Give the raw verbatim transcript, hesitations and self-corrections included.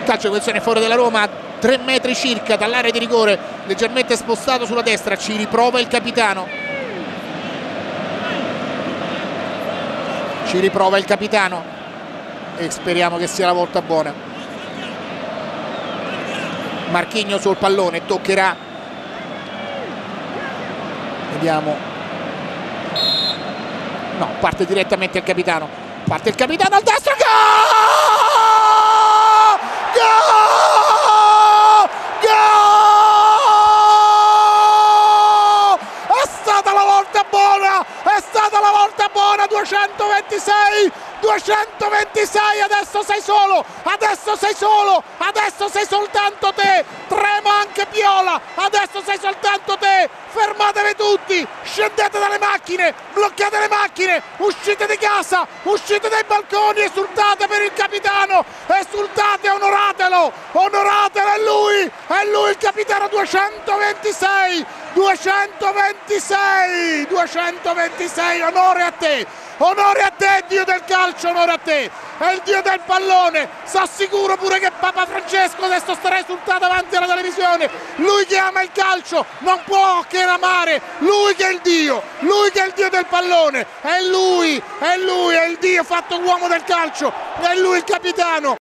Calcio di posizione fuori della Roma, tre metri circa dall'area di rigore, leggermente spostato sulla destra. Ci riprova il capitano. Ci riprova il capitano e speriamo che sia la volta buona. Marquinhos sul pallone, toccherà. Vediamo. No, parte direttamente il capitano. Parte il capitano al destro. Gol! Gol! Gol! È stata la volta buona! È stata la volta buona! duecentoventisei! duecentoventisei, adesso sei solo, adesso sei solo, adesso sei soltanto te, trema anche Piola, adesso sei soltanto te, fermatevi tutti, scendete dalle macchine, bloccate le macchine, uscite di casa, uscite dai balconi, esultate per il capitano, esultate, onoratelo, onoratelo, è lui, è lui il capitano. Duecentoventisei, duecentoventisei, duecentoventisei, onore a te. Onore a te, Dio del calcio, onore a te, è il Dio del pallone. Sto sicuro pure che Papa Francesco adesso starà esultato davanti alla televisione. Lui che ama il calcio non può che amare, lui che è il Dio, lui che è il Dio del pallone, è lui, è lui, è il Dio fatto uomo del calcio, è lui il capitano.